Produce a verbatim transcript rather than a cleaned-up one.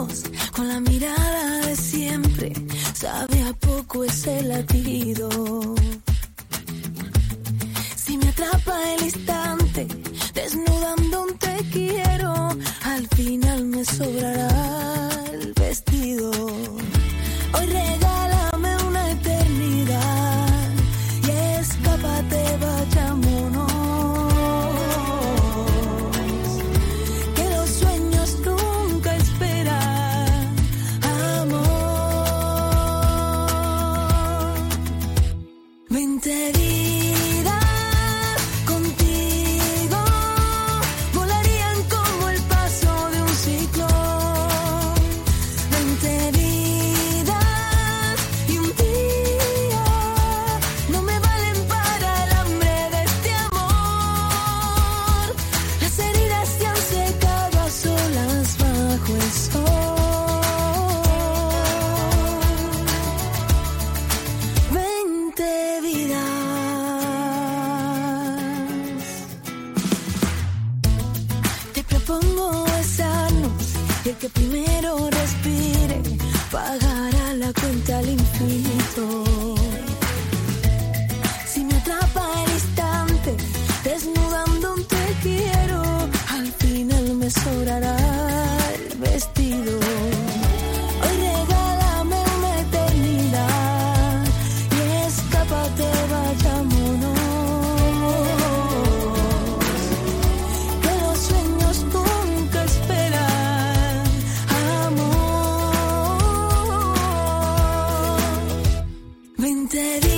ojos, con la mirada de siempre, sabe a poco ese latido. Si me atrapa el instante, desnudando un te quiero, al final me sobrará el vestido. Hoy regálame una eternidad y escápate, vayámonos. Que los sueños nunca esperan, amor. Veinte vidas contigo volarían como el paso de un ciclón. Veinte vidas y un día no me valen para el hambre de este amor. Las heridas se han secado a solas bajo el sol. Veinte vidas. Te propongo besarnos y el que primero respire pagará la cuenta al infinito. Si me atrapa el instante, desnudando un te quiero, al final me sobrará el vestido. Hoy regálame una eternidad y escápate, vayámonos. Que los sueños nunca esperan, amor. Veinte